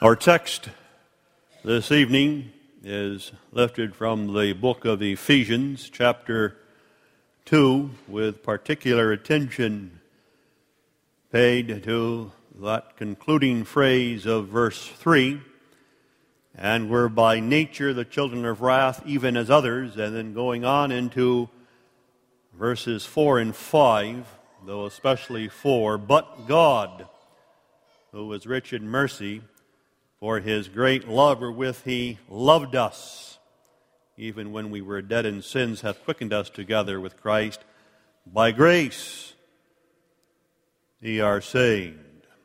Our text this evening is lifted from the book of Ephesians, chapter 2, with particular attention paid to that concluding phrase of verse 3, and we're by nature the children of wrath, even as others, and then going on into verses 4 and 5, though especially 4, but God, who is rich in mercy, for his great love wherewith he loved us, even when we were dead in sins, hath quickened us together with Christ. By grace ye are saved.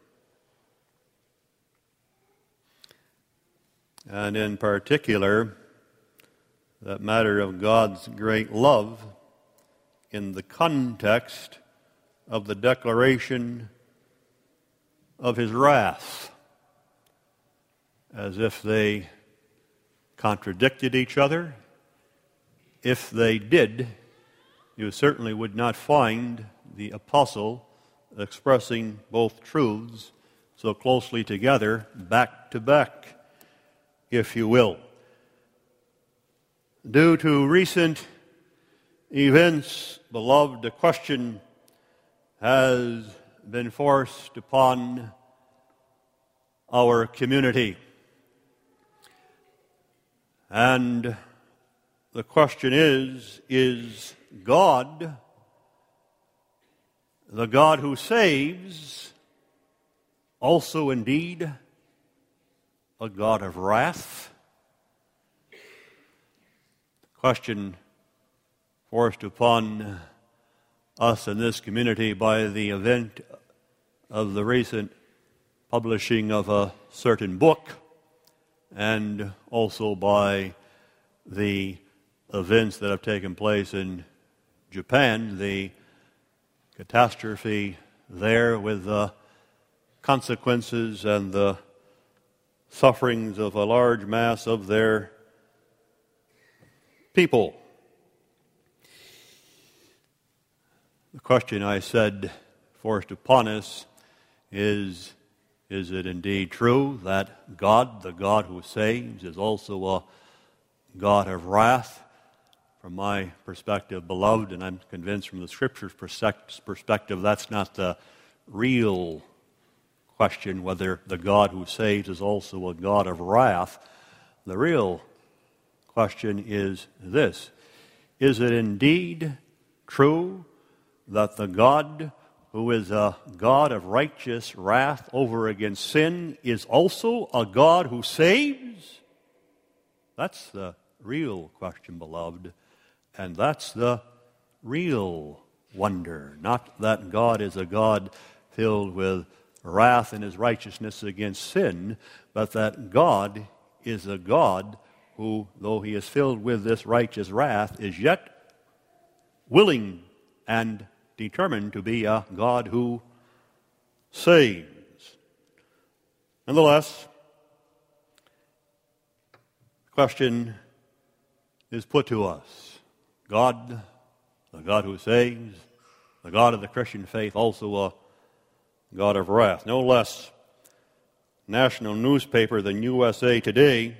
And in particular, that matter of God's great love in the context of the declaration of his wrath, as if they contradicted each other. If they did, you certainly would not find the apostle expressing both truths so closely together, back to back, if you will. Due to recent events, beloved, a question has been forced upon our community. And the question is God, the God who saves, also indeed a God of wrath? Question forced upon us in this community by the event of the recent publishing of a certain book, and also by the events that have taken place in Japan, the catastrophe there with the consequences and the sufferings of a large mass of their people. The question, I said, forced upon us is it indeed true that God, the God who saves, is also a God of wrath? From my perspective, beloved, and I'm convinced from the Scripture's perspective, that's not the real question, whether the God who saves is also a God of wrath. The real question is this: is it indeed true that the God who is a God of righteous wrath over against sin is also a God who saves? That's the real question, beloved, and that's the real wonder. Not that God is a God filled with wrath in his righteousness against sin, but that God is a God who, though he is filled with this righteous wrath, is yet willing and determined to be a God who saves. Nonetheless, the question is put to us: God, the God who saves, the God of the Christian faith, also a God of wrath. No less national newspaper than USA Today,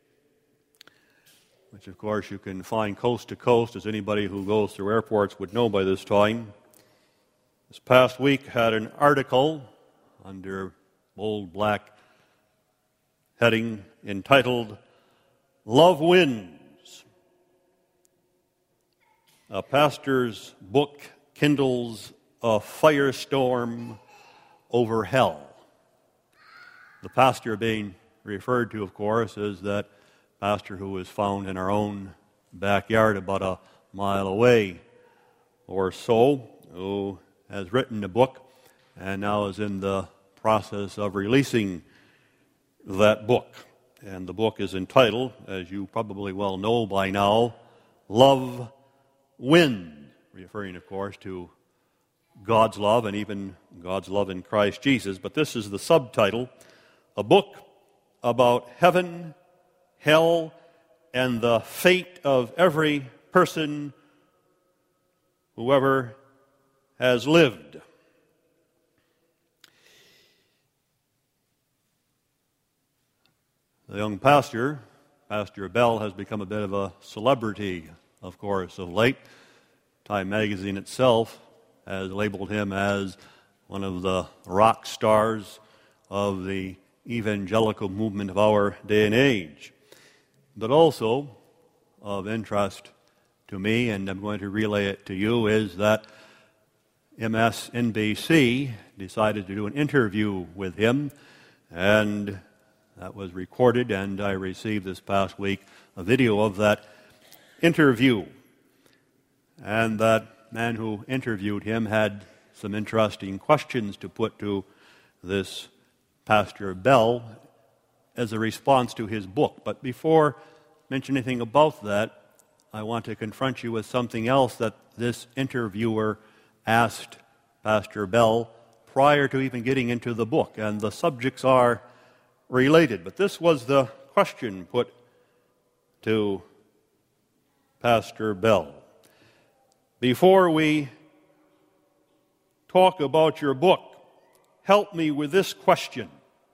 which of course you can find coast to coast, as anybody who goes through airports would know by this time, this past week had an article under bold black heading entitled, "Love Wins. A pastor's book kindles a firestorm over hell." The pastor being referred to, of course, is that pastor who was found in our own backyard about a mile away or so, who has written a book and now is in the process of releasing that book. And the book is entitled, as you probably well know by now, Love Wins, referring, of course, to God's love and even God's love in Christ Jesus. But this is the subtitle: a book about heaven, hell, and the fate of every person who ever has lived. The young pastor, Pastor Bell, has become a bit of a celebrity, of course, of late. Time magazine itself has labeled him as one of the rock stars of the evangelical movement of our day and age. But also of interest to me, and I'm going to relay it to you, is that MSNBC decided to do an interview with him, and that was recorded, and I received this past week a video of that interview. And that man who interviewed him had some interesting questions to put to this Pastor Bell as a response to his book. But before I mention anything about that, I want to confront you with something else that this interviewer asked Pastor Bell prior to even getting into the book. And the subjects are related. But this was the question put to Pastor Bell. Before we talk about your book, help me with this question.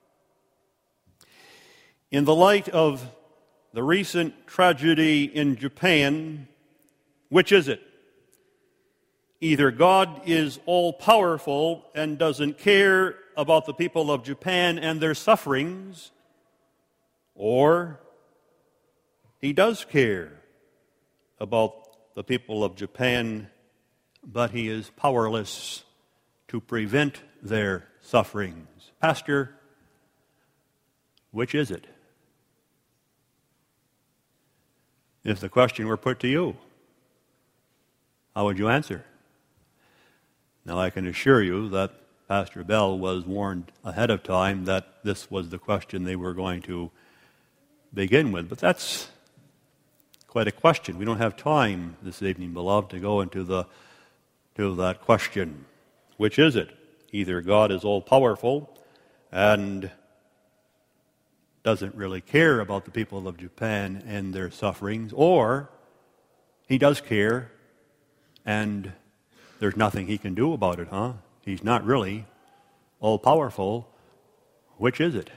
In the light of the recent tragedy in Japan, which is it? Either God is all-powerful and doesn't care about the people of Japan and their sufferings, or He does care about the people of Japan, but He is powerless to prevent their sufferings. Pastor, which is it? If the question were put to you, how would you answer? Now, I can assure you that Pastor Bell was warned ahead of time that this was the question they were going to begin with. But that's quite a question. We don't have time this evening, beloved, to go into that question. Which is it? Either God is all-powerful and doesn't really care about the people of Japan and their sufferings, or He does care and there's nothing He can do about it, huh? He's not really all-powerful. Which is it?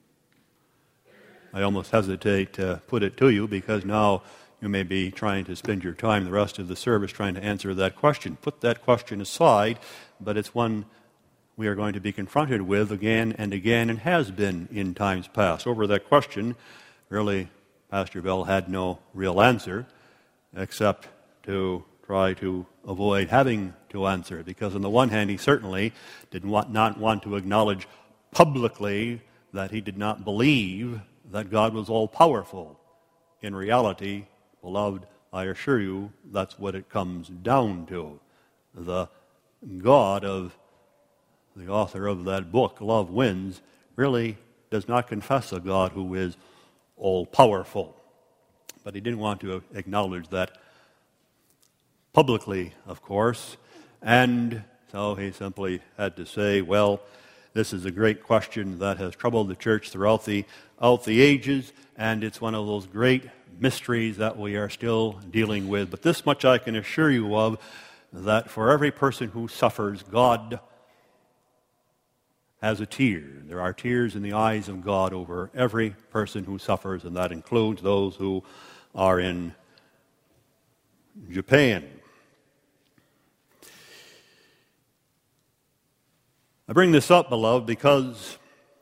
I almost hesitate to put it to you because now you may be trying to spend your time the rest of the service trying to answer that question. Put that question aside, but it's one we are going to be confronted with again and again, and has been in times past. Over that question, really, Pastor Bell had no real answer except to try to avoid having to answer, because on the one hand, he certainly did not want to acknowledge publicly that he did not believe that God was all-powerful. In reality, beloved, I assure you, that's what it comes down to. The God of the author of that book, Love Wins, really does not confess a God who is all-powerful. But he didn't want to acknowledge that publicly, of course, and so he simply had to say, well, this is a great question that has troubled the church throughout the ages, and it's one of those great mysteries that we are still dealing with. But this much I can assure you of, that for every person who suffers, God has a tear. There are tears in the eyes of God over every person who suffers, and that includes those who are in Japan. I bring this up, beloved, because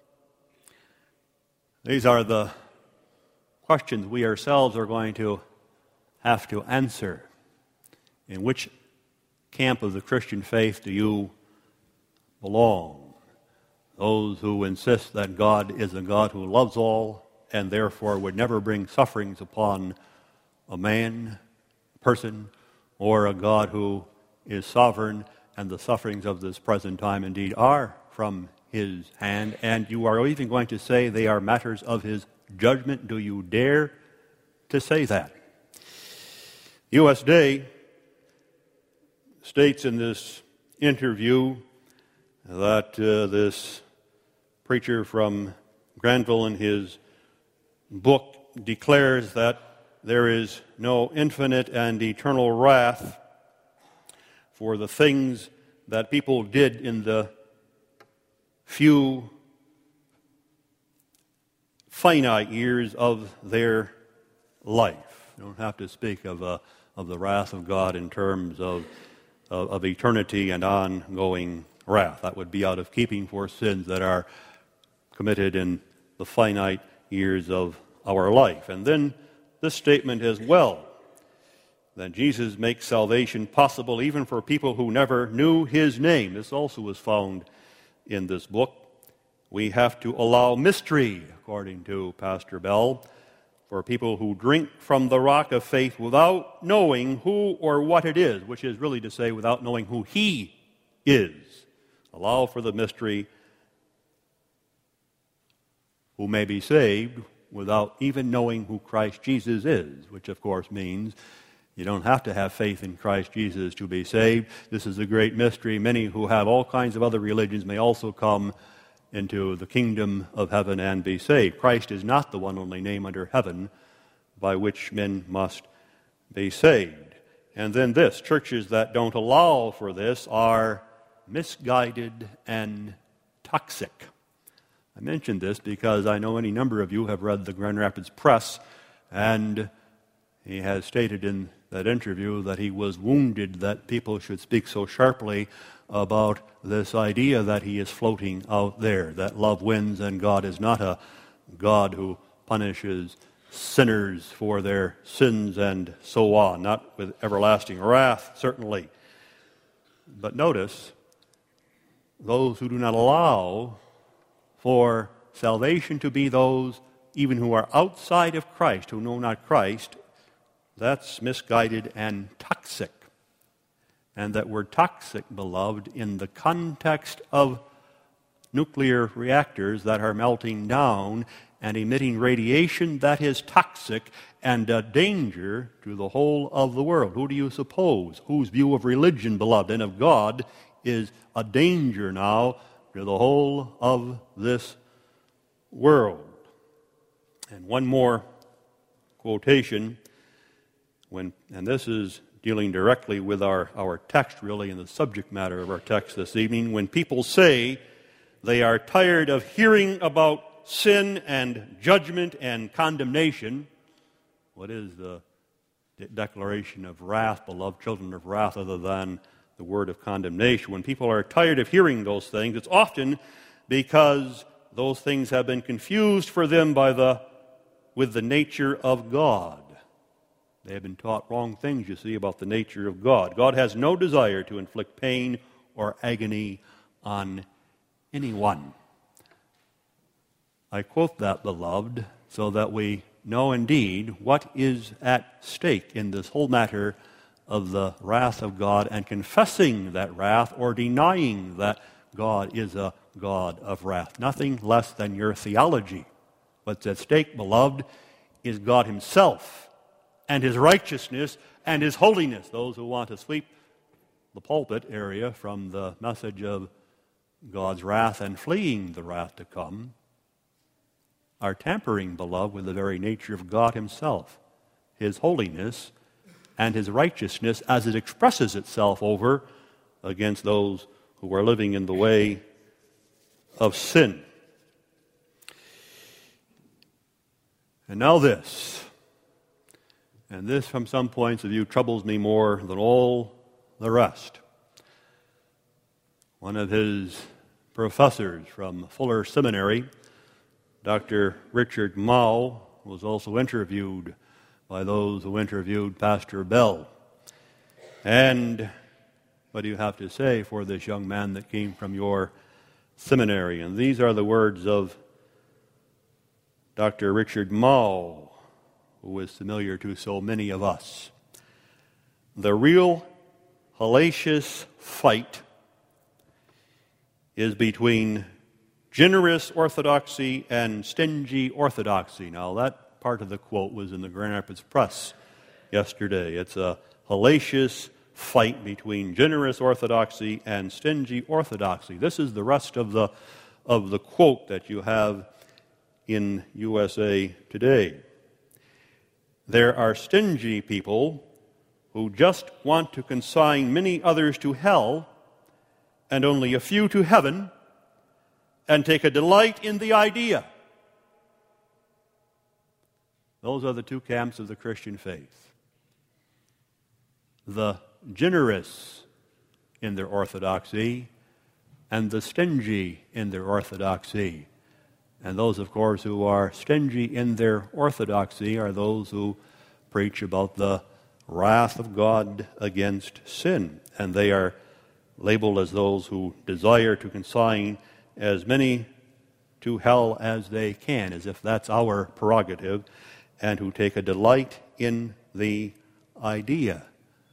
these are the questions we ourselves are going to have to answer. In which camp of the Christian faith do you belong? Those who insist that God is a God who loves all and therefore would never bring sufferings upon a man, a person, or a God who is sovereign, and the sufferings of this present time indeed are from His hand, and you are even going to say they are matters of His judgment. Do you dare to say that? U.S. Day states in this interview that this preacher from Granville in his book declares that there is no infinite and eternal wrath for the things that people did in the few finite years of their life. You don't have to speak of the wrath of God in terms of eternity and ongoing wrath. That would be out of keeping for sins that are committed in the finite years of our life. And then this statement as well, that Jesus makes salvation possible even for people who never knew his name. This also is found in this book. We have to allow mystery, according to Pastor Bell, for people who drink from the rock of faith without knowing who or what it is, which is really to say without knowing who he is. Allow for the mystery who may be saved without even knowing who Christ Jesus is, which of course means you don't have to have faith in Christ Jesus to be saved. This is a great mystery. Many who have all kinds of other religions may also come into the kingdom of heaven and be saved. Christ is not the one only name under heaven by which men must be saved. And then this, churches that don't allow for this are misguided and toxic. I mention this because I know any number of you have read the Grand Rapids Press, and he has stated in that interview that he was wounded that people should speak so sharply about this idea that he is floating out there, that love wins and God is not a God who punishes sinners for their sins and so on, not with everlasting wrath, certainly. But notice, those who do not allow for salvation to be those even who are outside of Christ, who know not Christ, that's misguided and toxic. And that word toxic, beloved, in the context of nuclear reactors that are melting down and emitting radiation that is toxic and a danger to the whole of the world. Who do you suppose, whose view of religion, beloved, and of God is a danger now to the whole of this world? And one more quotation, and this is dealing directly with our text, really, and the subject matter of our text this evening. When people say they are tired of hearing about sin and judgment and condemnation, what is the declaration of wrath, beloved children of wrath, other than the word of condemnation? When people are tired of hearing those things, it's often because those things have been confused for them with the nature of God. They have been taught wrong things, you see, about the nature of God. God has no desire to inflict pain or agony on anyone. I quote that, beloved, so that we know indeed what is at stake in this whole matter of the wrath of God and confessing that wrath or denying that God is a God of wrath. Nothing less than your theology. What's at stake, beloved, is God himself and his righteousness and his holiness. Those who want to sweep the pulpit area from the message of God's wrath and fleeing the wrath to come are tampering, beloved, with the very nature of God himself, his holiness and his righteousness as it expresses itself over against those who are living in the way of sin. And now this, and this from some points of view troubles me more than all the rest. One of his professors from Fuller Seminary, Dr. Richard Mauw, was also interviewed by those who interviewed Pastor Bell. And what do you have to say for this young man that came from your seminary? And these are the words of Dr. Richard Mauw, who is familiar to so many of us. The real hellacious fight is between generous orthodoxy and stingy orthodoxy. Now, that part of the quote was in the Grand Rapids Press yesterday. It's a hellacious fight between generous orthodoxy and stingy orthodoxy. This is the rest of the quote that you have in USA Today. There are stingy people who just want to consign many others to hell and only a few to heaven, and take a delight in the idea. Those are the two camps of the Christian faith. The generous in their orthodoxy and the stingy in their orthodoxy. And those, of course, who are stingy in their orthodoxy are those who preach about the wrath of God against sin. And they are labeled as those who desire to consign as many to hell as they can, as if that's our prerogative, and who take a delight in the idea.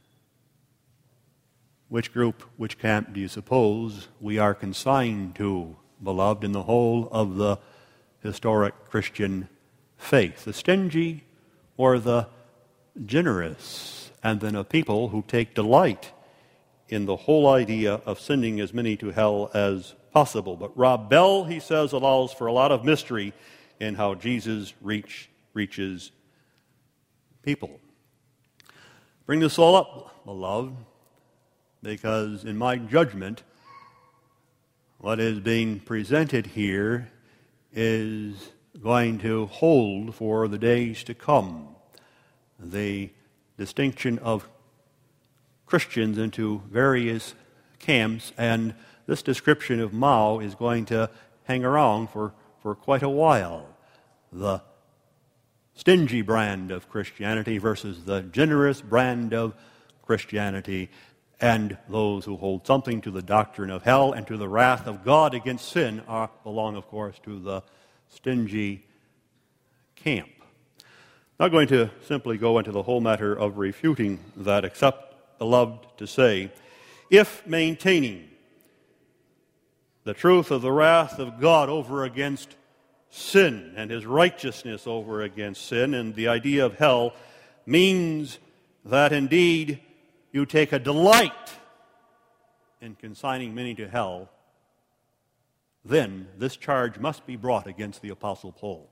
Which group, which camp do you suppose we are consigned to, beloved, in the whole of the historic Christian faith? The stingy or the generous? And then a people who take delight in the whole idea of sending as many to hell as possible. But Rob Bell, he says, allows for a lot of mystery in how Jesus reaches people. Bring this all up, beloved, because in my judgment, what is being presented here is going to hold for the days to come. The distinction of Christians into various camps, and this description of Mao is going to hang around for quite a while. The stingy brand of Christianity versus the generous brand of Christianity, and those who hold something to the doctrine of hell and to the wrath of God against sin belong, of course, to the stingy camp. I'm not going to simply go into the whole matter of refuting that, except, beloved, to say, if maintaining the truth of the wrath of God over against sin and his righteousness over against sin and the idea of hell means that indeed you take a delight in consigning many to hell, then this charge must be brought against the Apostle Paul.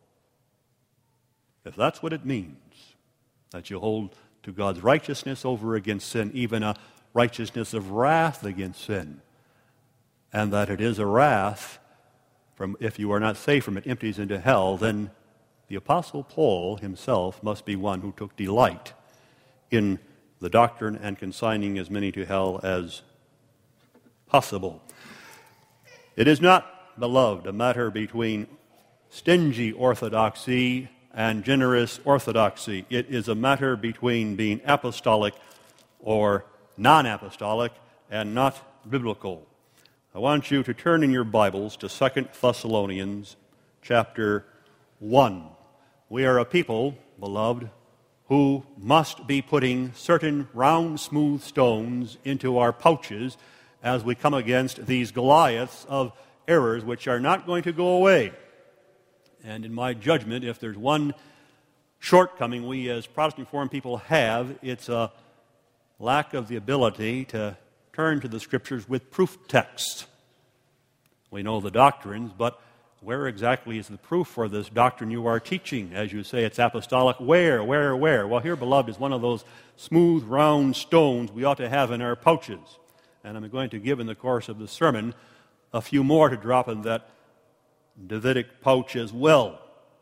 If that's what it means, that you hold to God's righteousness over against sin, even a righteousness of wrath against sin, and that it is a wrath from, if you are not saved from it, empties into hell, then the Apostle Paul himself must be one who took delight in the doctrine and consigning as many to hell as possible. It is not, beloved, a matter between stingy orthodoxy and generous orthodoxy. It is a matter between being apostolic or non-apostolic and not biblical. I want you to turn in your Bibles to 2 Thessalonians chapter 1. We are a people, beloved, who must be putting certain round, smooth stones into our pouches as we come against these Goliaths of errors which are not going to go away. And in my judgment, if there's one shortcoming we as Protestant Reformed people have, it's a lack of the ability to turn to the Scriptures with proof texts. We know the doctrines, but where exactly is the proof for this doctrine you are teaching? As you say, it's apostolic. Where? Well, here, beloved, is one of those smooth, round stones we ought to have in our pouches. And I'm going to give in the course of the sermon a few more to drop in that Davidic pouch as well.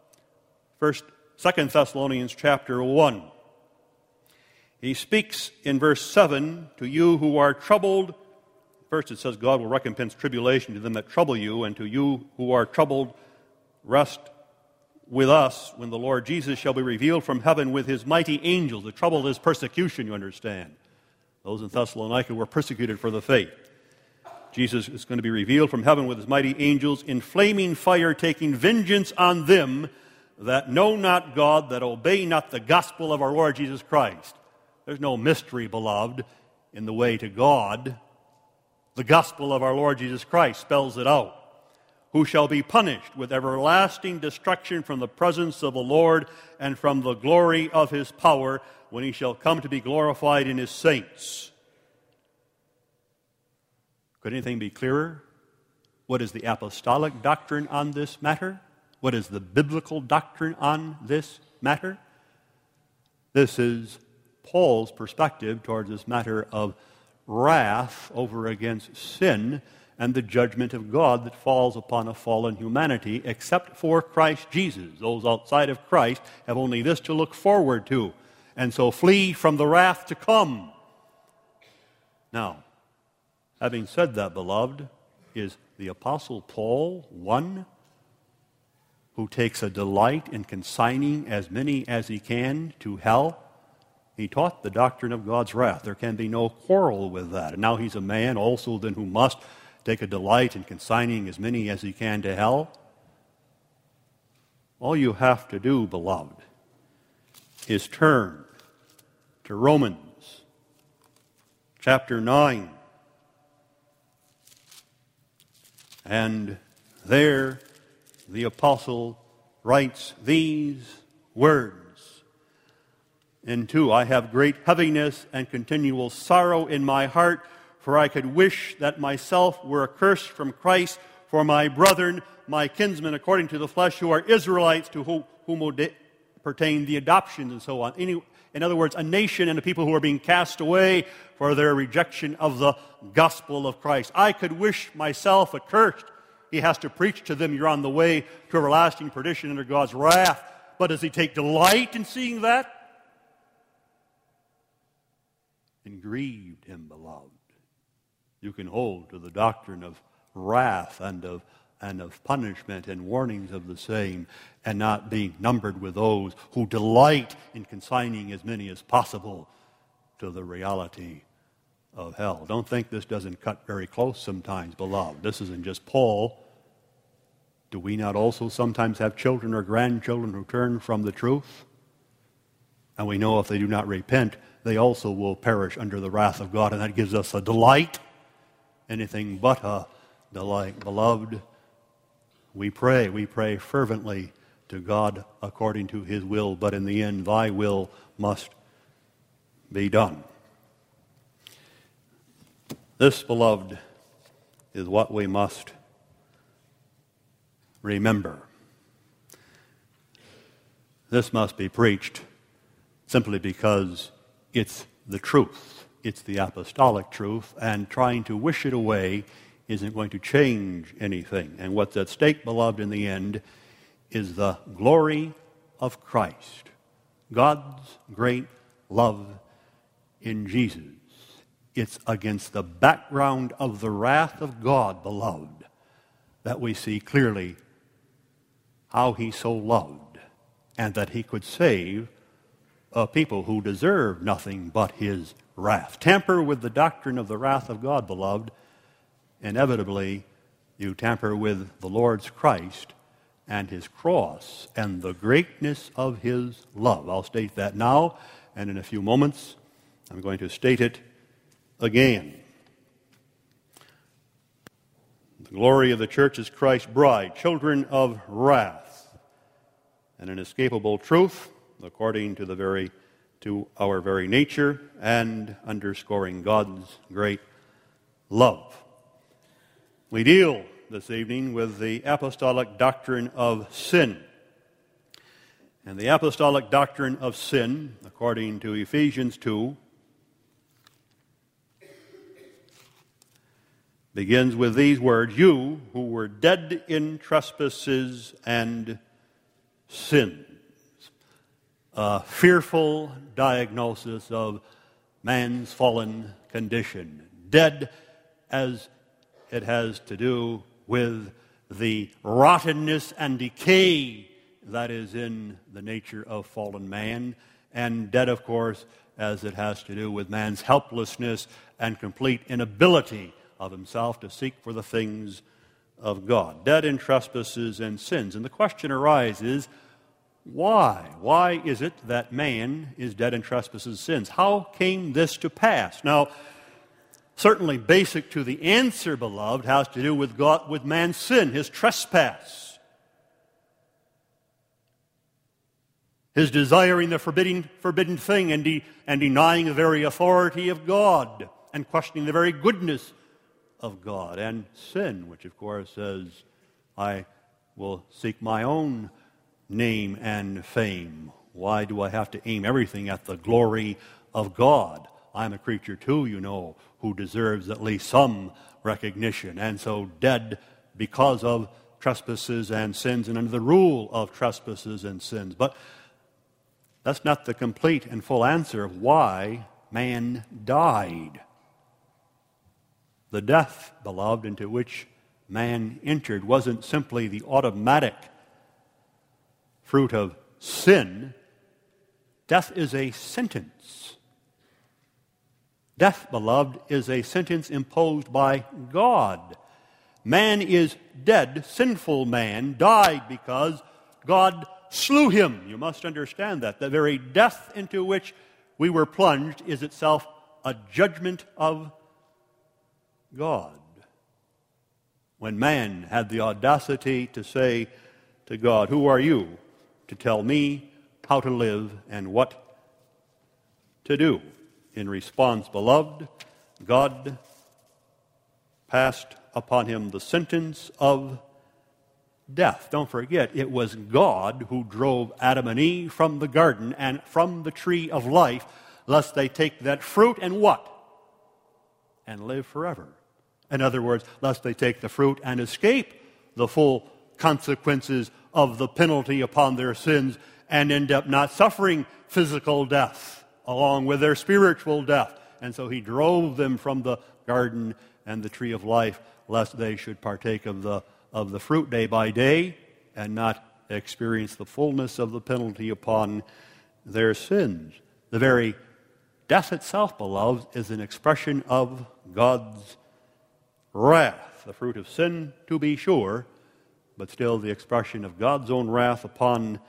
2 Thessalonians chapter 1. He speaks in verse 7, to you who are troubled. First it says, God will recompense tribulation to them that trouble you, and to you who are troubled, rest with us when the Lord Jesus shall be revealed from heaven with his mighty angels. The trouble is persecution, you understand. Those in Thessalonica were persecuted for the faith. Jesus is going to be revealed from heaven with his mighty angels in flaming fire, taking vengeance on them that know not God, that obey not the gospel of our Lord Jesus Christ. There's no mystery, beloved, in the way to God. The gospel of our Lord Jesus Christ spells it out. Who shall be punished with everlasting destruction from the presence of the Lord and from the glory of his power when he shall come to be glorified in his saints. Could anything be clearer? What is the apostolic doctrine on this matter? What is the biblical doctrine on this matter? This is Paul's perspective towards this matter of wrath over against sin and the judgment of God that falls upon a fallen humanity, except for Christ Jesus. Those outside of Christ have only this to look forward to, and so flee from the wrath to come. Now, having said that, beloved, is the Apostle Paul one who takes a delight in consigning as many as he can to hell? He taught the doctrine of God's wrath. There can be no quarrel with that. And now he's a man also then who must take a delight in consigning as many as he can to hell. All you have to do, beloved, is turn to Romans chapter 9. And there the apostle writes these words. In 2, I have great heaviness and continual sorrow in my heart, for I could wish that myself were accursed from Christ for my brethren, my kinsmen according to the flesh, who are Israelites, to whom pertain the adoptions and so on. In other words, a nation and a people who are being cast away for their rejection of the gospel of Christ. I could wish myself accursed. He has to preach to them, you're on the way to everlasting perdition under God's wrath. But does he take delight in seeing that? And grieved him, beloved. You can hold to the doctrine of wrath and of punishment and warnings of the same, and not be numbered with those who delight in consigning as many as possible to the reality of hell. Don't think this doesn't cut very close sometimes, beloved. This isn't just Paul. Do we not also sometimes have children or grandchildren who turn from the truth? And we know if they do not repent, they also will perish under the wrath of God, and that gives us a delight, anything but a delight. Beloved, we pray fervently to God according to his will, but in the end, thy will must be done. This, beloved, is what we must remember. This must be preached simply because it's the truth. It's the apostolic truth, and trying to wish it away isn't going to change anything. And what's at stake, beloved, in the end is the glory of Christ. God's great love in Jesus. It's against the background of the wrath of God, beloved, that we see clearly how he so loved, and that he could save a people who deserve nothing but his wrath. Tamper with the doctrine of the wrath of God, beloved, inevitably you tamper with the Lord's Christ and his cross and the greatness of his love. I'll state that now, and in a few moments I'm going to state it again. The glory of the church is Christ's bride, children of wrath, and an inescapable truth according to our very nature, and underscoring God's great love. We deal this evening with the apostolic doctrine of sin. And the apostolic doctrine of sin, according to Ephesians 2, begins with these words, you who were dead in trespasses and sins. A fearful diagnosis of man's fallen condition. Dead as it has to do with the rottenness and decay that is in the nature of fallen man, and dead, of course, as it has to do with man's helplessness and complete inability of himself to seek for the things of God. Dead in trespasses and sins. And the question arises, why? Why is it that man is dead in trespasses and sins? How came this to pass? Now, certainly basic to the answer, beloved, has to do with God, with man's sin, his trespass. His desiring the forbidden thing and denying the very authority of God and questioning the very goodness of God. And sin, which of course says, I will seek my own name and fame. Why do I have to aim everything at the glory of God? I'm a creature too, you know, who deserves at least some recognition, and so dead because of trespasses and sins and under the rule of trespasses and sins. But that's not the complete and full answer of why man died. The death, beloved, into which man entered wasn't simply the automatic fruit of sin. Death is a sentence. Death, beloved, is a sentence imposed by God. Man is dead. Sinful man died because God slew him. You must understand that. The very death into which we were plunged is itself a judgment of God. When man had the audacity to say to God, "Who are you to tell me how to live and what to do?" In response, beloved, God passed upon him the sentence of death. Don't forget, it was God who drove Adam and Eve from the garden and from the tree of life, lest they take that fruit and what? And live forever. In other words, lest they take the fruit and escape the full consequences of the penalty upon their sins and end up not suffering physical death along with their spiritual death. And so he drove them from the garden and the tree of life, lest they should partake of the fruit day by day and not experience the fullness of the penalty upon their sins. The very death itself, beloved, is an expression of God's wrath. The fruit of sin, to be sure, but still the expression of God's own wrath upon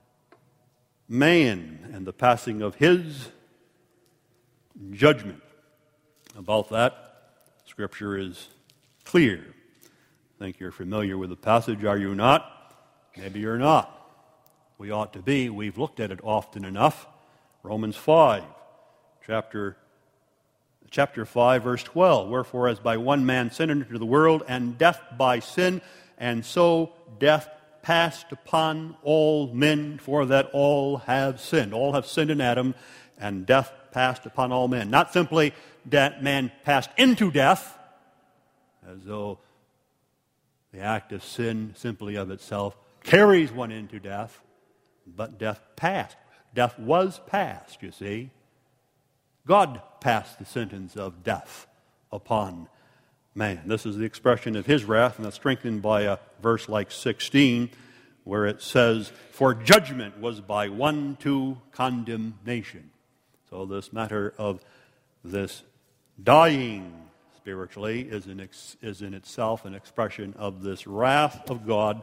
man and the passing of his judgment. About that, Scripture is clear. I think you're familiar with the passage, are you not? Maybe you're not. We ought to be. We've looked at it often enough. Romans 5, chapter 5, verse 12. Wherefore, as by one man sin entered into the world, and death by sin, and so death passed upon all men, for that all have sinned. All have sinned in Adam, and death passed upon all men. Not simply that man passed into death, as though the act of sin simply of itself carries one into death, but death passed. Death was passed, you see. God passed the sentence of death upon man. This is the expression of his wrath, and that's strengthened by a verse like 16, where it says, "For judgment was by one to condemnation." So this matter of this dying spiritually is in itself an expression of this wrath of God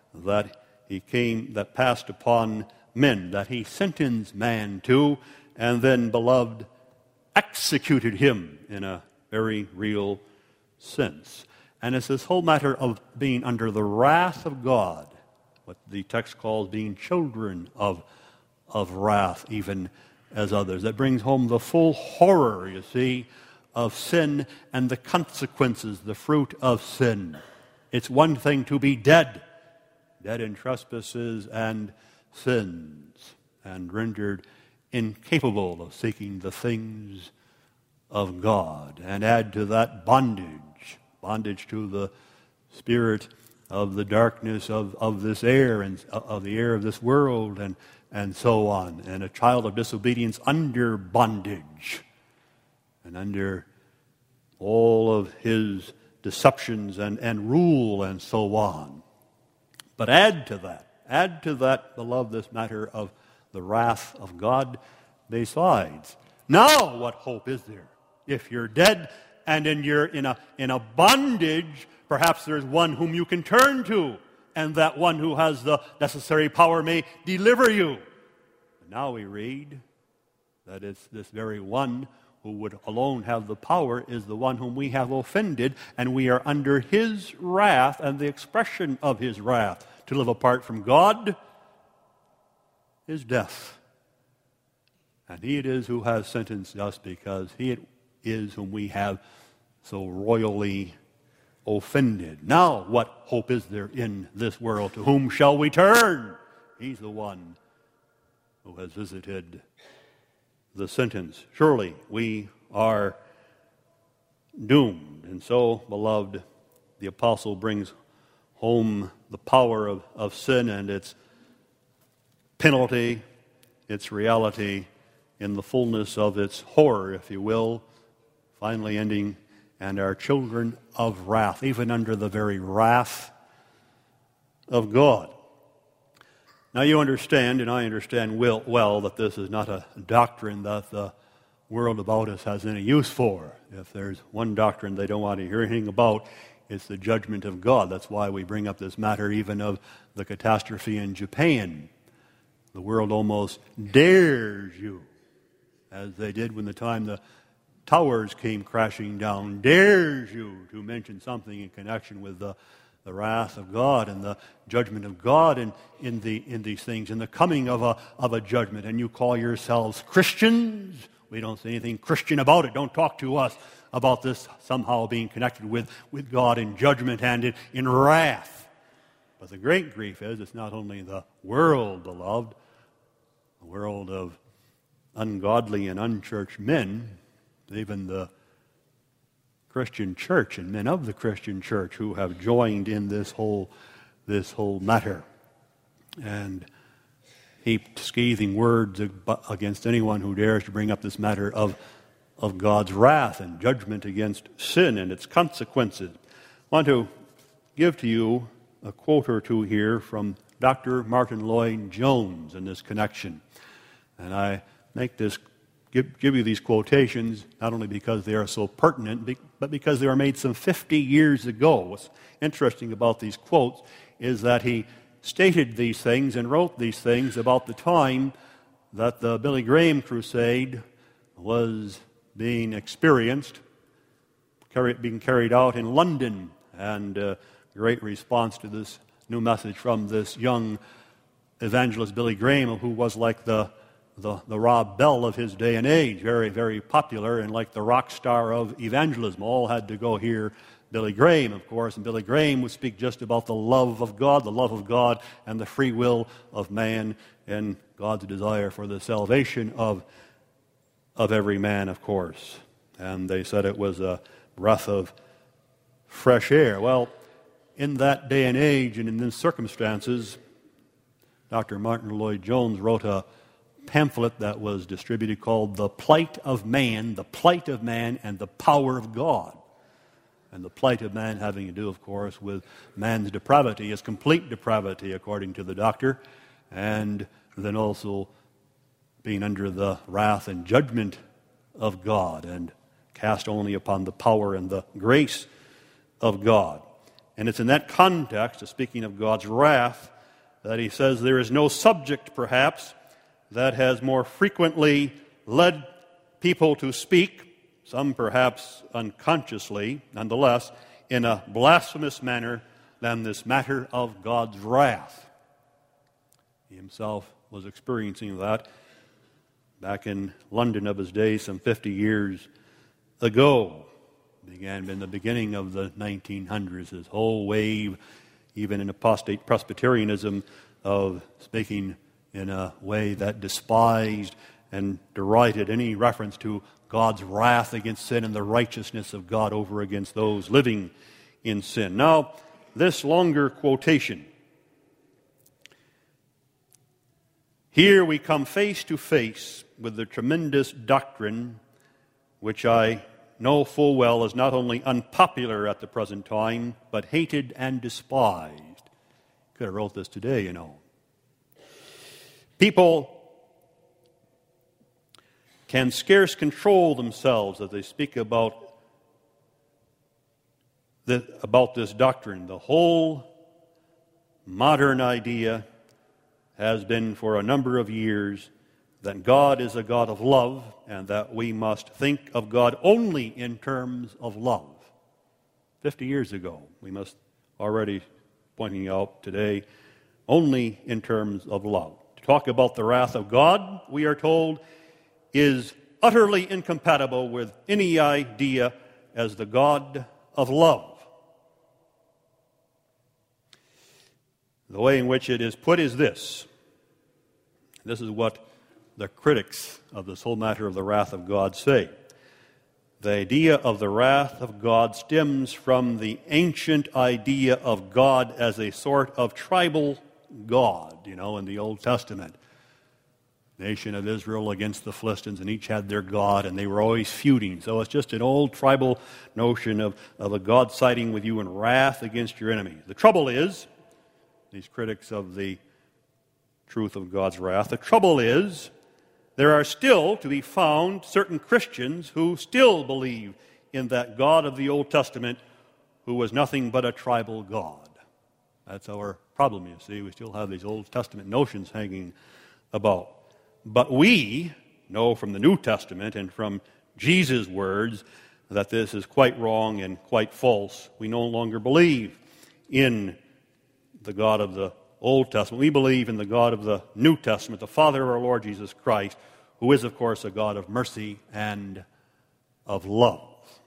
that passed upon men, that he sentenced man to, and then, beloved, executed him in a very real sense. And it's this whole matter of being under the wrath of God, what the text calls being children of wrath, even as others, that brings home the full horror, you see, of sin and the consequences, the fruit of sin. It's one thing to be dead in trespasses and sins, and rendered incapable of seeking the things of God, and add to that bondage to the spirit of the darkness of this air and of the air of this world, and so on, and a child of disobedience under bondage and under all of his deceptions and rule and so on. But add to that, beloved, this matter of the wrath of God besides. Now what hope is there? If you're dead and you're in a bondage, perhaps there's one whom you can turn to, and that one who has the necessary power may deliver you. But now we read that it's this very one who would alone have the power is the one whom we have offended, and we are under his wrath and the expression of his wrath. To live apart from God is death. And he it is who has sentenced us, because he it is whom we have so royally offended. Now, what hope is there in this world? To whom shall we turn? He's the one who has visited the sentence. Surely we are doomed. And so, beloved, the apostle brings home the power of sin and its penalty, its reality, in the fullness of its horror, if you will, finally ending, and are children of wrath, even under the very wrath of God. Now you understand, and I understand well, that this is not a doctrine that the world about us has any use for. If there's one doctrine they don't want to hear anything about, it's the judgment of God. That's why we bring up this matter even of the catastrophe in Japan. The world almost dares you, as they did when the time the towers came crashing down, dares you to mention something in connection with the wrath of God and the judgment of God in these things, and the coming of a judgment. And you call yourselves Christians? We don't say anything Christian about it. Don't talk to us about this somehow being connected with God in judgment and in wrath. But the great grief is, it's not only the world, beloved, the world of ungodly and unchurched men, even the Christian church and men of the Christian church who have joined in this whole matter and heaped scathing words against anyone who dares to bring up this matter of God's wrath and judgment against sin and its consequences. I want to give to you a quote or two here from Dr. Martin Lloyd-Jones in this connection. And I give you these quotations not only because they are so pertinent, but because they were made some 50 years ago. What's interesting about these quotes is that he stated these things and wrote these things about the time that the Billy Graham crusade was being experienced, being carried out in London, and great response to this new message from this young evangelist Billy Graham, who was like the Rob Bell of his day and age, very, very popular, and like the rock star of evangelism. All had to go hear Billy Graham, of course, and Billy Graham would speak just about the love of God, and the free will of man, and God's desire for the salvation of every man, of course. And they said it was a breath of fresh air. Well, in that day and age and in these circumstances, Dr. Martin Lloyd-Jones wrote a pamphlet that was distributed called The Plight of Man and the Power of God. And the plight of man having to do, of course, with man's depravity, his complete depravity, according to the doctor, and then also being under the wrath and judgment of God and cast only upon the power and the grace of God. And it's in that context, speaking of God's wrath, that he says there is no subject, perhaps, that has more frequently led people to speak, some perhaps unconsciously, nonetheless, in a blasphemous manner than this matter of God's wrath. He himself was experiencing that back in London of his day some 50 years ago. Began in the beginning of the 1900s, this whole wave, even in apostate Presbyterianism, of speaking in a way that despised and derided any reference to God's wrath against sin and the righteousness of God over against those living in sin. Now, this longer quotation. Here we come face to face with the tremendous doctrine which I know full well is not only unpopular at the present time, but hated and despised. Could have wrote this today, you know. People can scarce control themselves as they speak about this doctrine. The whole modern idea has been for a number of years that God is a God of love and that we must think of God only in terms of love. 50 years ago, we must already pointing out today, only in terms of love. To talk about the wrath of God, we are told, is utterly incompatible with any idea as the God of love. The way in which it is put is this. This is what the critics of this whole matter of the wrath of God say. The idea of the wrath of God stems from the ancient idea of God as a sort of tribal God, in the Old Testament. Nation of Israel against the Philistines, and each had their god, and they were always feuding. So it's just an old tribal notion of a God siding with you in wrath against your enemies. The trouble is, these critics of the truth of God's wrath, the trouble is, there are still to be found certain Christians who still believe in that God of the Old Testament who was nothing but a tribal God. That's our problem, you see. We still have these Old Testament notions hanging about. But we know from the New Testament and from Jesus' words that this is quite wrong and quite false. We no longer believe in the God of the Old Testament. We believe in the God of the New Testament, the Father of our Lord Jesus Christ, who is, of course, a God of mercy and of love.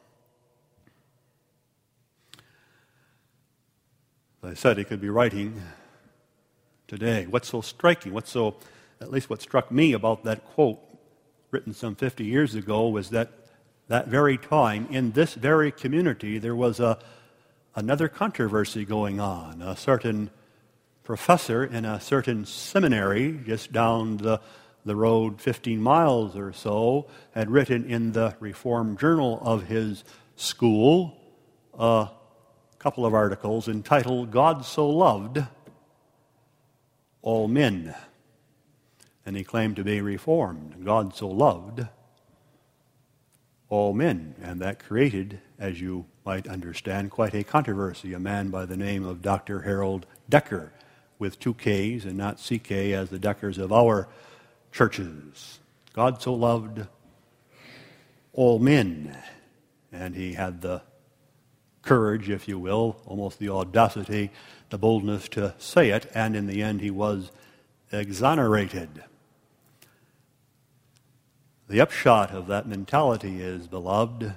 As I said, he could be writing today. What's so striking, at least what struck me about that quote written some 50 years ago was that very time, in this very community, there was another controversy going on. A certain professor in a certain seminary just down the road 15 miles or so had written in the Reformed Journal of his school a couple of articles entitled, "God So Loved All Men." And he claimed to be Reformed. God so loved all men. And that created, as you might understand, quite a controversy. A man by the name of Dr. Harold Decker, with 2 Ks and not CK as the Deckers of our churches. God so loved all men. And he had the courage, if you will, almost the audacity, the boldness to say it, and in the end he was exonerated. The upshot of that mentality is, beloved,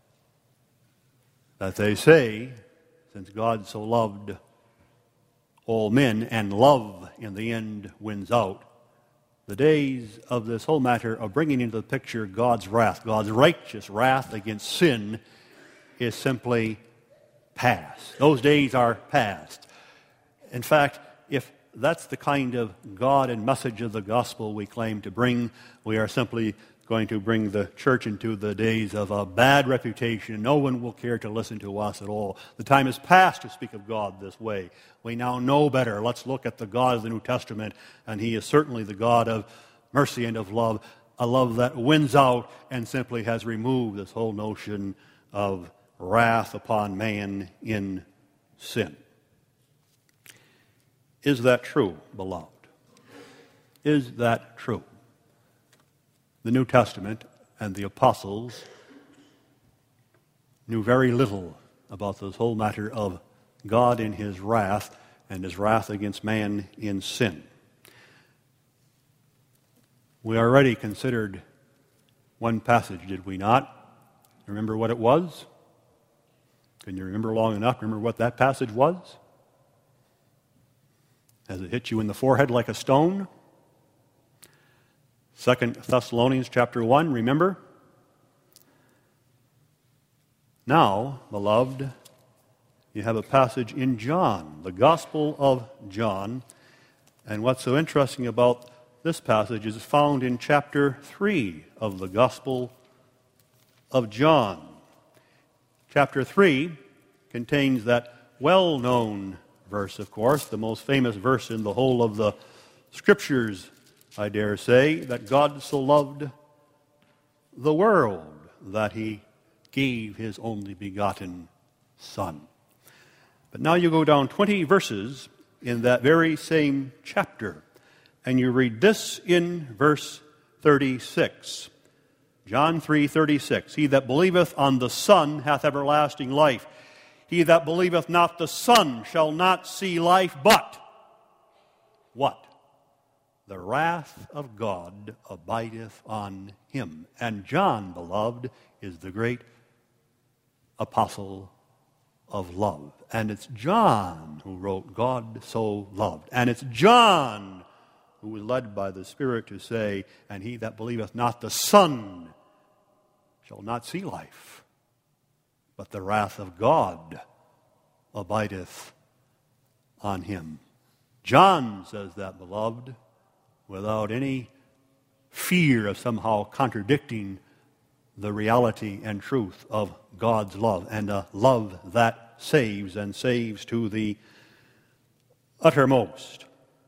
that they say, since God so loved all men, and love in the end wins out, the days of this whole matter of bringing into the picture God's wrath, God's righteous wrath against sin, is simply past. Those days are past. In fact, if that's the kind of God and message of the gospel we claim to bring, we are simply going to bring the church into the days of a bad reputation. No one will care to listen to us at all. The time is past to speak of God this way. We now know better. Let's look at the God of the New Testament, and he is certainly the God of mercy and of love, a love that wins out and simply has removed this whole notion of wrath upon man in sin. Is that true, beloved? Is that true? The New Testament and the apostles knew very little about this whole matter of God in his wrath and his wrath against man in sin. We already considered one passage, did we not? Remember what it was? Can you remember long enough? Remember what that passage was? Has it hit you in the forehead like a stone? 2 Thessalonians chapter 1, remember? Now, beloved, you have a passage in John, the Gospel of John. And what's so interesting about this passage is found in chapter 3 of the Gospel of John. Chapter 3 contains that well-known verse, of course, the most famous verse in the whole of the Scriptures, I dare say, that God so loved the world that he gave his only begotten Son. But now you go down 20 verses in that very same chapter, and you read this in verse 36. John 3:36. He that believeth on the Son hath everlasting life. He that believeth not the Son shall not see life, but what? The wrath of God abideth on him. And John, beloved, is the great apostle of love. And it's John who wrote God so loved. And it's John who was led by the Spirit to say, and he that believeth not the Son shall not see life, but the wrath of God abideth on him. John says that, beloved, without any fear of somehow contradicting the reality and truth of God's love, and a love that saves, and saves to the uttermost.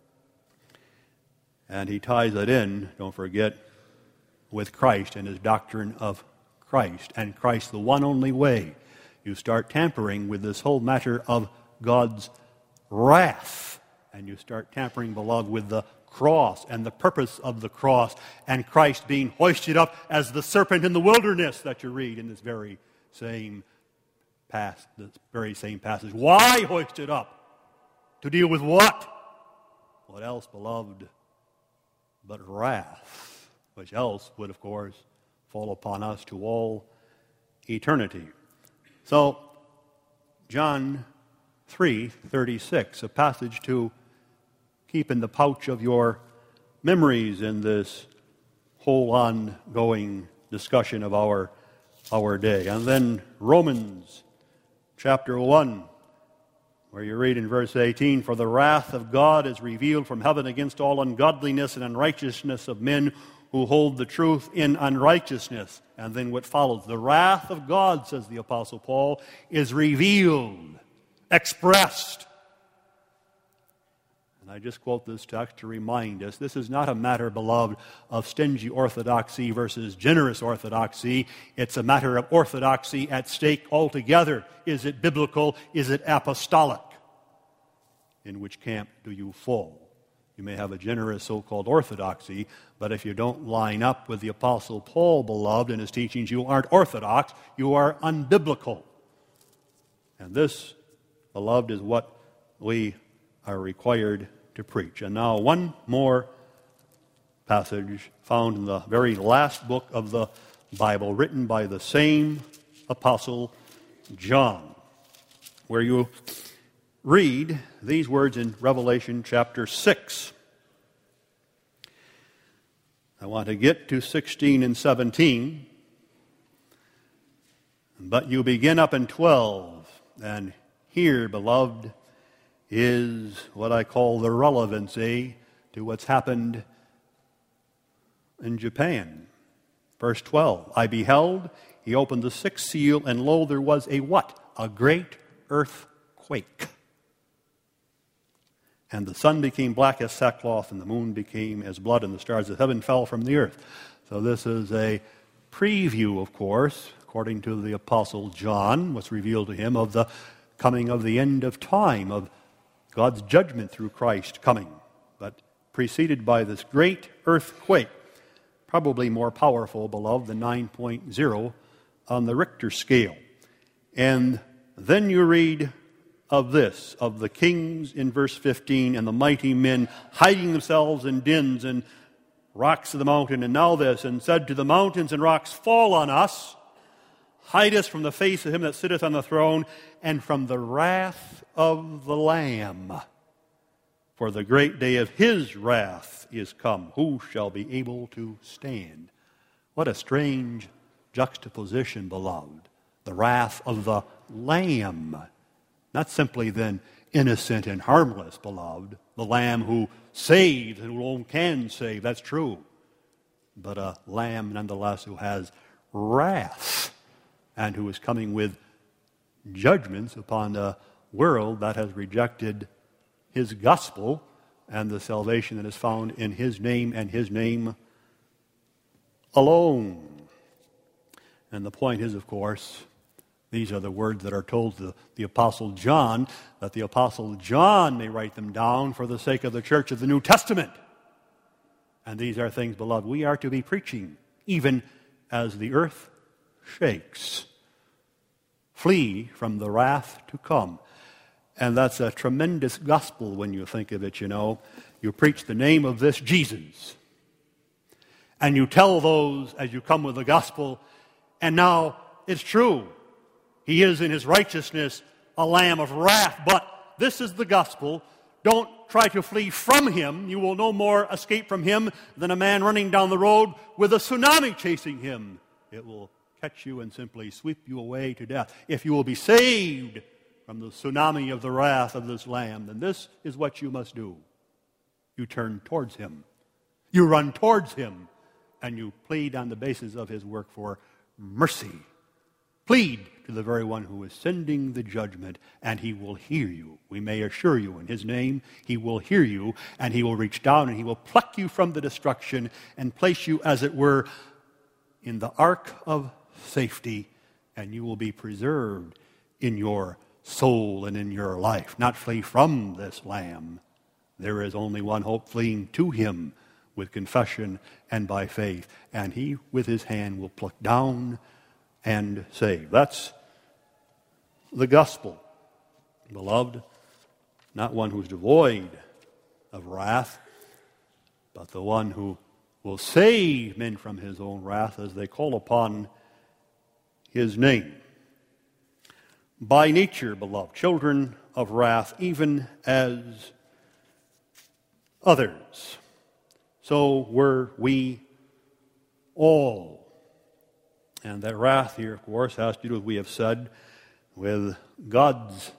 And he ties it in, don't forget, with Christ and his doctrine of Christ, and Christ the one only way. You start tampering with this whole matter of God's wrath, and you start tampering, beloved, with the cross and the purpose of the cross, and Christ being hoisted up as the serpent in the wilderness that you read in this very same passage. Why hoisted up? To deal with what? What else, beloved, but wrath, which else would, of course, fall upon us to all eternity. So, John 3:36, a passage to keep in the pouch of your memories in this whole ongoing discussion of our day. And then Romans chapter 1, where you read in verse 18, "For the wrath of God is revealed from heaven against all ungodliness and unrighteousness of men who hold the truth in unrighteousness." And then what follows? The wrath of God, says the Apostle Paul, is revealed, expressed. And I just quote this text to remind us, this is not a matter, beloved, of stingy orthodoxy versus generous orthodoxy. It's a matter of orthodoxy at stake altogether. Is it biblical? Is it apostolic? In which camp do you fall? You may have a generous so-called orthodoxy, but if you don't line up with the Apostle Paul, beloved, and his teachings, you aren't orthodox, you are unbiblical. And this, beloved, is what we are required to preach. And now one more passage found in the very last book of the Bible, written by the same Apostle John, where you read these words in Revelation chapter 6. I want to get to 16 and 17, but you begin up in 12, and here, beloved, is what I call the relevancy to what's happened in Japan. Verse 12, "I beheld, he opened the sixth seal, and lo, there was a what? A great earthquake. And the sun became black as sackcloth, and the moon became as blood, and the stars of heaven fell from the earth." So this is a preview, of course, according to the Apostle John, what's revealed to him of the coming of the end of time, of God's judgment through Christ coming, but preceded by this great earthquake, probably more powerful, beloved, than 9.0 on the Richter scale. And then you read of this, of the kings in verse 15, and the mighty men hiding themselves in dens and rocks of the mountain, and now this, and said to the mountains and rocks, "Fall on us, hide us from the face of him that sitteth on the throne, and from the wrath of the Lamb. For the great day of his wrath is come. Who shall be able to stand?" What a strange juxtaposition, beloved. The wrath of the Lamb. Not simply then innocent and harmless, beloved. The Lamb who saves and who alone can save. That's true. But a Lamb, nonetheless, who has wrath and who is coming with judgments upon a world that has rejected his gospel and the salvation that is found in his name and his name alone. And the point is, of course, these are the words that are told to the Apostle John, that the Apostle John may write them down for the sake of the church of the New Testament. And these are things, beloved, we are to be preaching, even as the earth shakes. Flee from the wrath to come. And that's a tremendous gospel when you think of it, you know. You preach the name of this Jesus. And you tell those as you come with the gospel, and now it's true. He is in his righteousness a lamb of wrath, but this is the gospel. Don't try to flee from him. You will no more escape from him than a man running down the road with a tsunami chasing him. It will catch you and simply sweep you away to death. If you will be saved from the tsunami of the wrath of this Lamb, then this is what you must do. You turn towards him. You run towards him, and you plead on the basis of his work for mercy. Plead to the very one who is sending the judgment, and he will hear you. We may assure you in his name, he will hear you, and he will reach down and he will pluck you from the destruction and place you, as it were, in the ark of safety, and you will be preserved in your soul and in your life. Not flee from this Lamb. There is only one hope, fleeing to him with confession and by faith, and he with his hand will pluck down and save. That's the gospel, beloved. Not one who's devoid of wrath, but the one who will save men from his own wrath as they call upon his name. By nature, beloved, children of wrath, even as others, so were we all. And that wrath here, of course, has to do, as we have said, with God's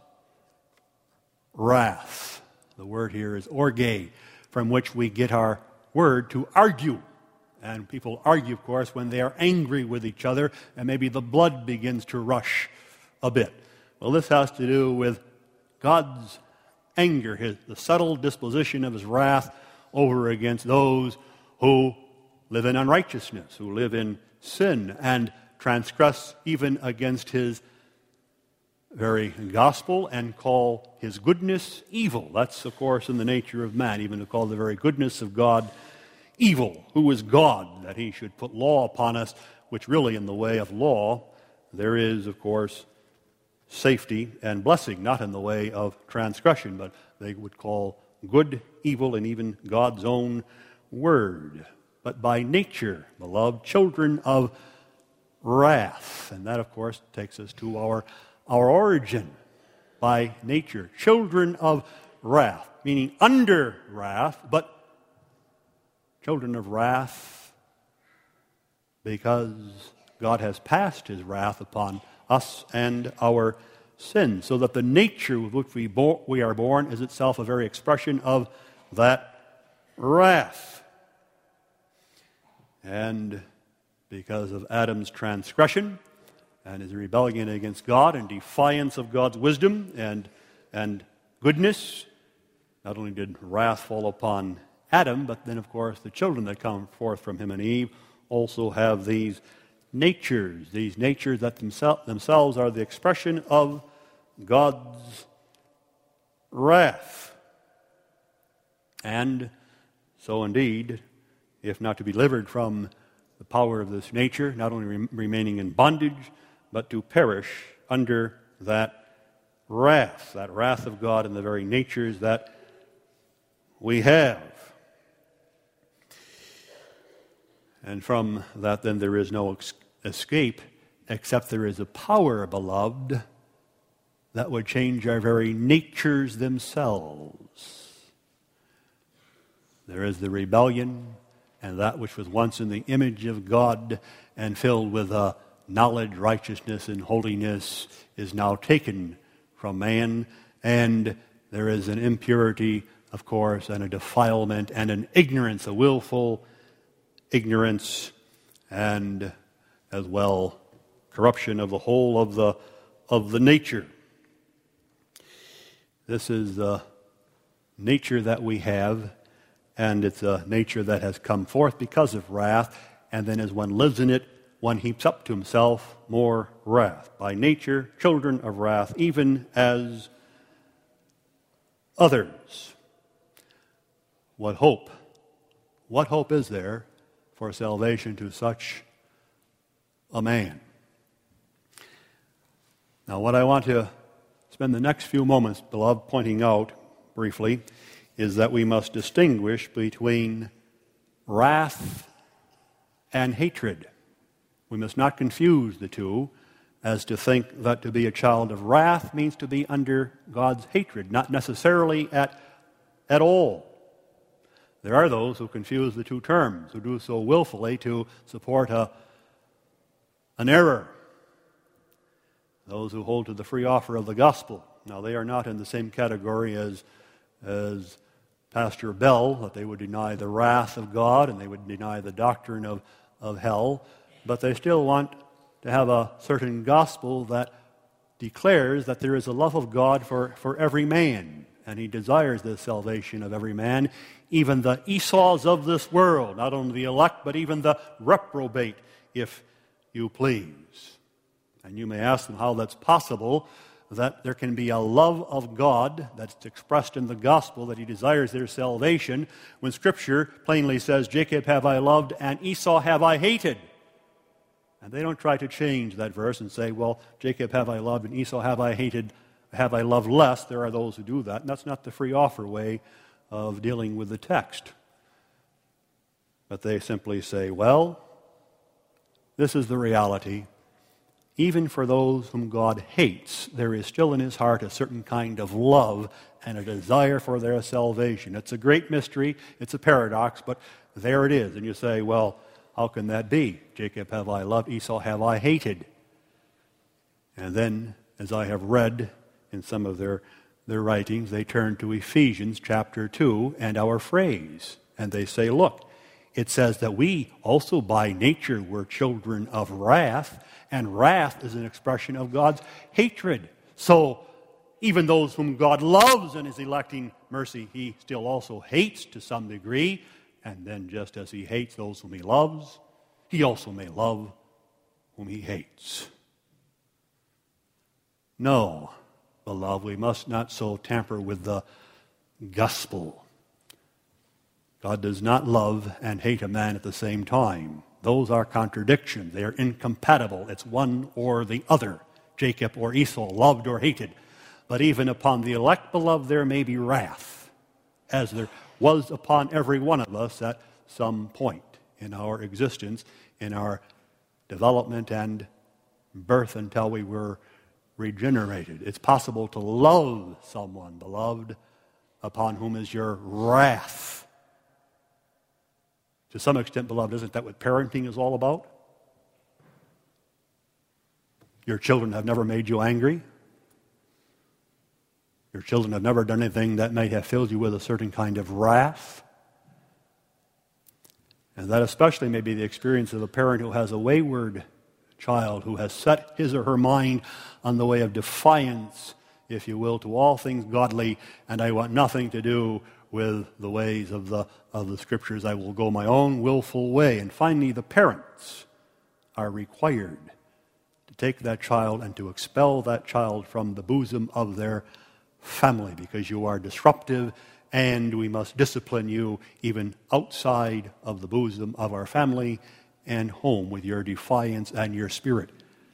wrath. The word here is orge, from which we get our word to argue. And people argue, of course, when they are angry with each other, and maybe the blood begins to rush a bit. Well, this has to do with God's anger, the subtle disposition of his wrath over against those who live in unrighteousness, who live in sin and transgress even against his very gospel and call his goodness evil. That's, of course, in the nature of man, even to call the very goodness of God evil. Who is God that he should put law upon us, which really in the way of law there is, of course, safety and blessing, not in the way of transgression, but they would call good evil and even God's own word. But by nature, beloved, children of wrath. And that, of course, takes us to our origin. By nature, children of wrath, meaning under wrath, but children of wrath because God has passed his wrath upon us and our sins, so that the nature with which we are born is itself a very expression of that wrath. And because of Adam's transgression and his rebellion against God and defiance of God's wisdom and goodness, not only did wrath fall upon Adam, but then, of course, the children that come forth from him and Eve also have these natures that themselves are the expression of God's wrath. And so indeed, if not to be delivered from the power of this nature, not only remaining in bondage, but to perish under that wrath of God in the very natures that we have. And from that, then, there is no escape, except there is a power, beloved, that would change our very natures themselves. There is the rebellion, and that which was once in the image of God and filled with knowledge, righteousness, and holiness is now taken from man, and there is an impurity, of course, and a defilement, and an ignorance, a willful ignorance, and as well corruption of the whole of the nature. This is the nature that we have, and it's a nature that has come forth because of wrath, and then as one lives in it, one heaps up to himself more wrath. By nature, children of wrath, even as others. What hope is there for salvation to such a man? Now, what I want to spend the next few moments, beloved, pointing out briefly is that we must distinguish between wrath and hatred. We must not confuse the two as to think that to be a child of wrath means to be under God's hatred, not necessarily at all. There are those who confuse the two terms, who do so willfully to support a an error. Those who hold to the free offer of the gospel. Now, they are not in the same category as Pastor Bell, that they would deny the wrath of God and they would deny the doctrine of hell, but they still want to have a certain gospel that declares that there is a love of God for every man, and he desires the salvation of every man, even the Esau's of this world, not only the elect, but even the reprobate, if you please. And you may ask them how that's possible, that there can be a love of God that's expressed in the gospel, that he desires their salvation, when Scripture plainly says, Jacob have I loved and Esau have I hated. And they don't try to change that verse and say, well, Jacob have I loved and Esau have I hated, have I loved less. There are those who do that, and that's not the free offer way of dealing with the text. But they simply say, well, this is the reality. Even for those whom God hates, there is still in his heart a certain kind of love and a desire for their salvation. It's a great mystery. It's a paradox, but there it is. And you say, well, how can that be? Jacob have I loved, Esau have I hated. And then, as I have read in some of their writings, they turn to Ephesians chapter 2 and our phrase. And they say, look, it says that we also by nature were children of wrath, and wrath is an expression of God's hatred. So even those whom God loves in his electing mercy, he still also hates to some degree. And then just as he hates those whom he loves, he also may love whom he hates. No, beloved, we must not so tamper with the gospel. God does not love and hate a man at the same time. Those are contradictions. They are incompatible. It's one or the other, Jacob or Esau, loved or hated. But even upon the elect, beloved, there may be wrath, as there was upon every one of us at some point in our existence, in our development and birth until we were regenerated. It's possible to love someone, beloved, upon whom is your wrath. To some extent, beloved, isn't that what parenting is all about? Your children have never made you angry. Your children have never done anything that may have filled you with a certain kind of wrath. And that especially may be the experience of a parent who has a wayward child, who has set his or her mind on the way of defiance, if you will, to all things godly, and I want nothing to do with the ways of the Scriptures. I will go my own willful way. And finally, the parents are required to take that child and to expel that child from the bosom of their family, because you are disruptive, and we must discipline you even outside of the bosom of our family and home with your defiance and your spirit.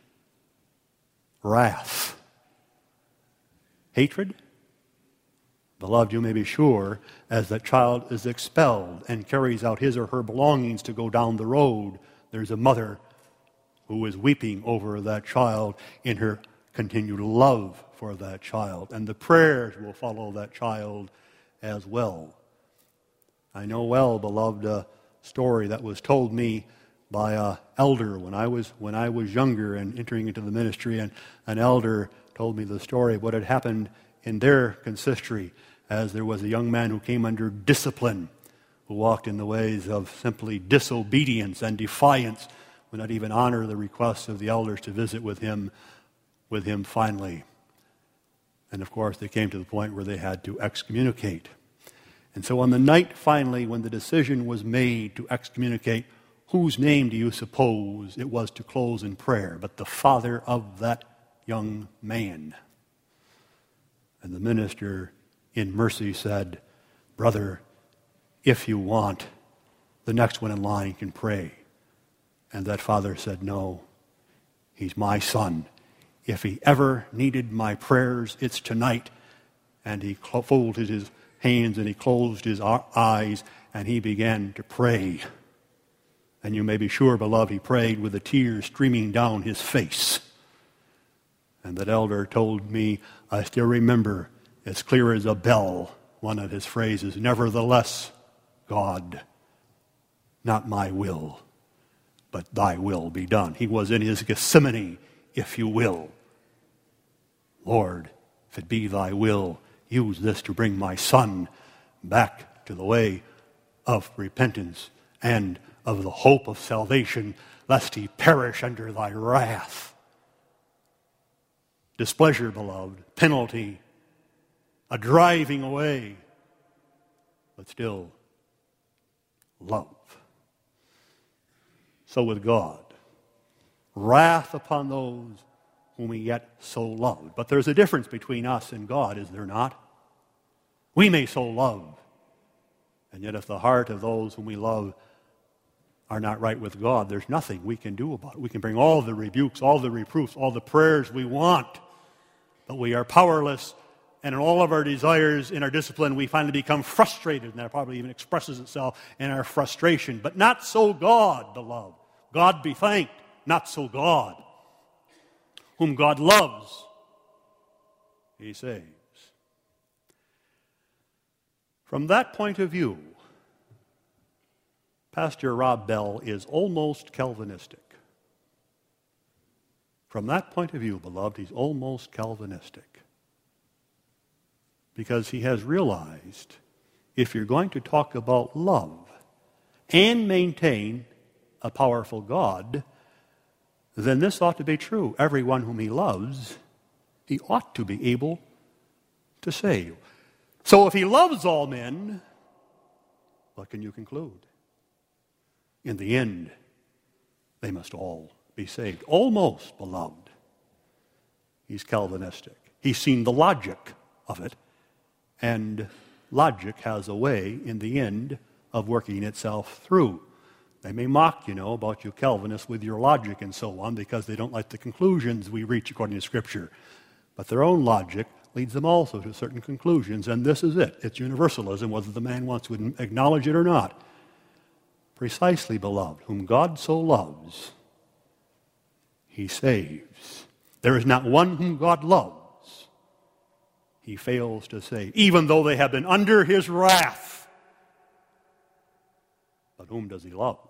Wrath. Hatred. Beloved, you may be sure, as that child is expelled and carries out his or her belongings to go down the road, there's a mother who is weeping over that child in her continued love for that child. And the prayers will follow that child as well. I know well, beloved, a story that was told me by an elder when I was younger and entering into the ministry, and an elder told me the story of what had happened in their consistory, as there was a young man who came under discipline, who walked in the ways of simply disobedience and defiance, would not even honor the requests of the elders to visit with him finally. And of course, they came to the point where they had to excommunicate. And so on the night finally when the decision was made to excommunicate, whose name do you suppose it was to close in prayer but the father of that young man? And the minister in mercy said, "Brother, if you want, the next one in line can pray." And that father said, "No, he's my son. If he ever needed my prayers, it's tonight." And he folded his hands and he closed his eyes and he began to pray. And you may be sure, beloved, he prayed with the tears streaming down his face. And that elder told me, I still remember, as clear as a bell, one of his phrases, "Nevertheless, God, not my will, but thy will be done. He was in his Gethsemane, if you will. Lord, if it be thy will, use this to bring my son back to the way of repentance and of the hope of salvation, lest he perish under thy wrath. Displeasure, beloved, penalty, a driving away, but still love. So with God, wrath upon those whom he yet so loved. But there's a difference between us and God, is there not? We may so love, and yet if the heart of those whom we love are not right with God, there's nothing we can do about it. We can bring all the rebukes, all the reproofs, all the prayers we want, but we are powerless, and in all of our desires, in our discipline, we finally become frustrated, and that probably even expresses itself in our frustration. But not so God, beloved. God be thanked, not so God. Whom God loves, he saves. From that point of view, Pastor Rob Bell is almost Calvinistic. From that point of view, beloved, he's almost Calvinistic. Because he has realized if you're going to talk about love and maintain a powerful God, then this ought to be true. Everyone whom he loves, he ought to be able to save. So if he loves all men, what can you conclude? In the end, they must all be saved. Almost, beloved. He's Calvinistic. He's seen the logic of it, and logic has a way, in the end, of working itself through. They may mock, about you Calvinists with your logic and so on because they don't like the conclusions we reach according to Scripture. But their own logic leads them also to certain conclusions, and this is it. It's universalism, whether the man wants to acknowledge it or not. Precisely, beloved, whom God so loves, he saves. There is not one whom God loves he fails to save, even though they have been under his wrath. But whom does he love?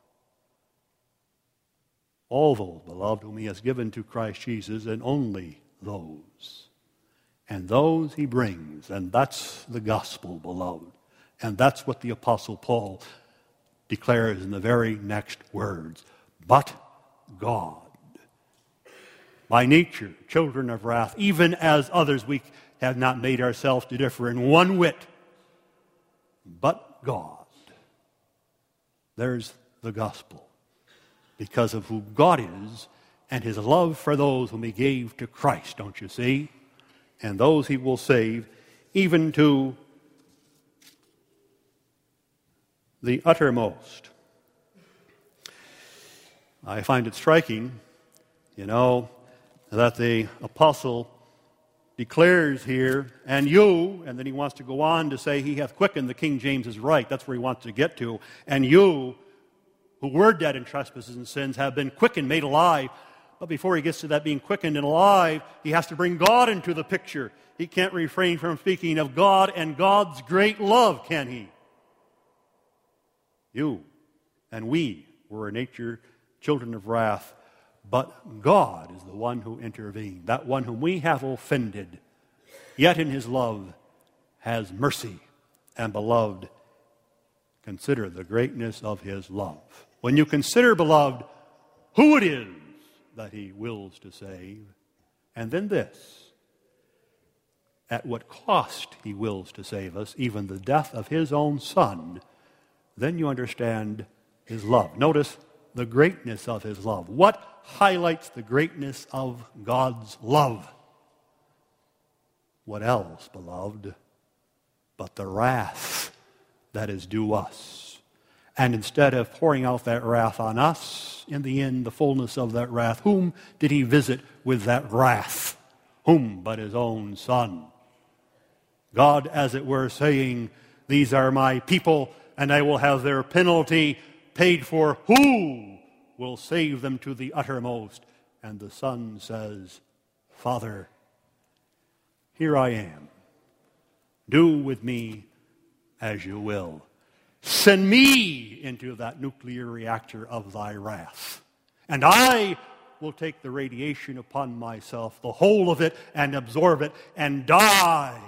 All those, beloved, whom he has given to Christ Jesus, and only those. And those he brings, and that's the gospel, beloved. And that's what the Apostle Paul declares in the very next words. But God, by nature, children of wrath, even as others, we have not made ourselves to differ in one whit. But God. There's the gospel. Because of who God is and his love for those whom he gave to Christ, don't you see? And those he will save, even to the uttermost. I find it striking, that the apostle declares here, and you, and then he wants to go on to say, he hath quickened, the King James is right, that's where he wants to get to, and you, who were dead in trespasses and sins, have been quickened, made alive. But before he gets to that being quickened and alive, he has to bring God into the picture. He can't refrain from speaking of God and God's great love, can he? You and we were in nature children of wrath, but God is the one who intervened, that one whom we have offended, yet in his love has mercy. And beloved, consider the greatness of his love. When you consider, beloved, who it is that he wills to save, and then this, at what cost he wills to save us, even the death of his own Son, then you understand his love. Notice the greatness of his love. What highlights the greatness of God's love? What else, beloved, but the wrath that is due us? And instead of pouring out that wrath on us, in the end, the fullness of that wrath, whom did he visit with that wrath? Whom but his own Son? God, as it were, saying, these are my people, and I will have their penalty paid for. Who will save them to the uttermost? And the Son says, Father, here I am. Do with me as you will. Send me into that nuclear reactor of thy wrath, and I will take the radiation upon myself, the whole of it, and absorb it, and die,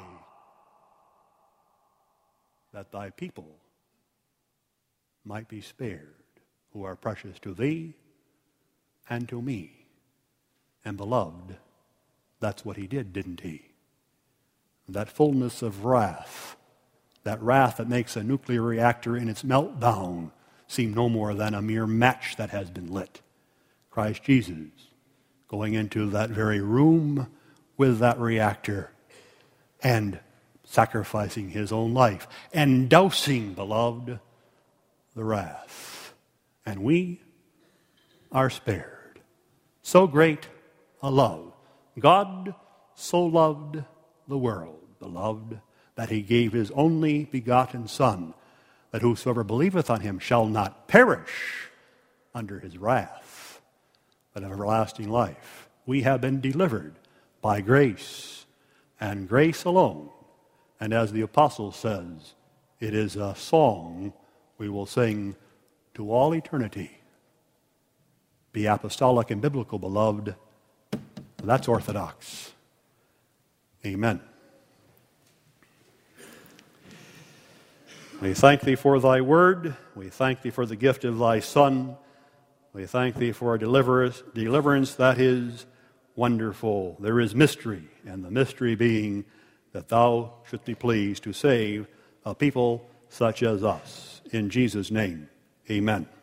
that thy people might be spared, who are precious to thee and to me. And beloved, that's what he did, didn't he? That fullness of wrath, that wrath that makes a nuclear reactor in its meltdown seem no more than a mere match that has been lit. Christ Jesus going into that very room with that reactor and sacrificing his own life and dousing, beloved, the wrath. And we are spared. So great a love. God so loved the world, beloved, that he gave his only begotten Son, that whosoever believeth on him shall not perish under his wrath, but have everlasting life. We have been delivered by grace, and grace alone. And as the apostle says, it is a song we will sing to all eternity. Be apostolic and biblical, beloved. That's orthodox. Amen. We thank thee for thy word. We thank thee for the gift of thy Son. We thank thee for a deliverance that is wonderful. There is mystery, and the mystery being that thou shouldst be pleased to save a people such as us. In Jesus' name, amen.